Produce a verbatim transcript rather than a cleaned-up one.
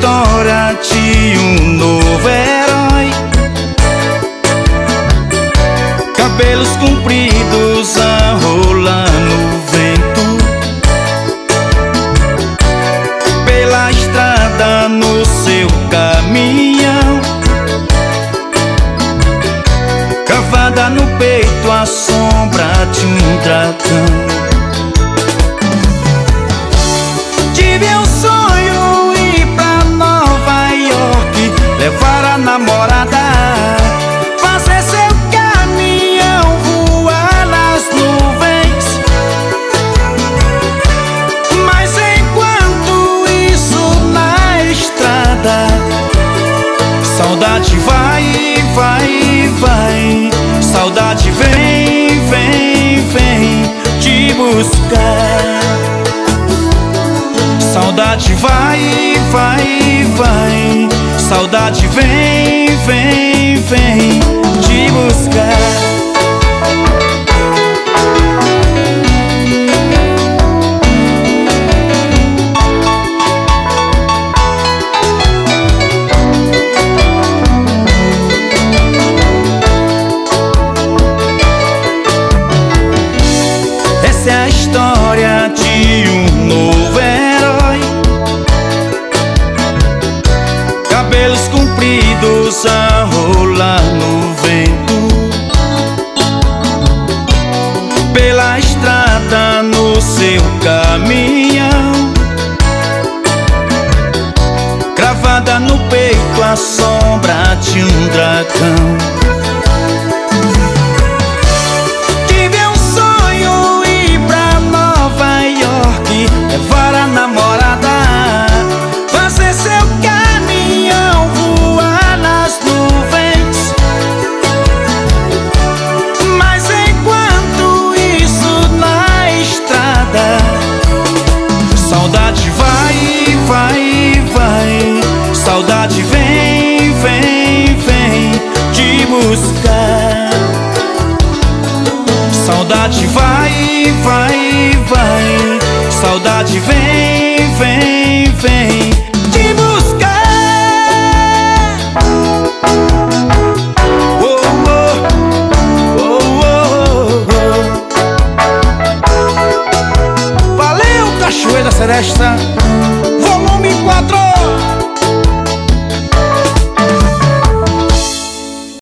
história de um novo herói. Cabelos compridos a rolar no vento, pela estrada no seu caminhão, cravada no peito a sombra de um dragão. Tive um sonho ir pra Nova York, levar a namorada, fazer seu caminhão voar nas nuvens. Mas enquanto isso na estrada, saudade vai, vai, vai. Saudade vem, vem, vem te buscar. Saudade vai, vai, vai. Saudade vem, vem, vem te buscar. Essa é a história de um novo herói. Cabelos compridos a rolar no vento, pela estrada no seu caminhão, cravada no peito a sombra de um dragão. Levar a namorada, fazer seu caminhão voar nas nuvens. Mas enquanto isso na estrada, saudade vai, vai, vai. Saudade vem, vem, vem te buscar. Saudade vai, vai, vai. Saudade vem, vem, vem te buscar. Oh, oh, oh, oh, oh. Valeu, Cachoeira Seresta.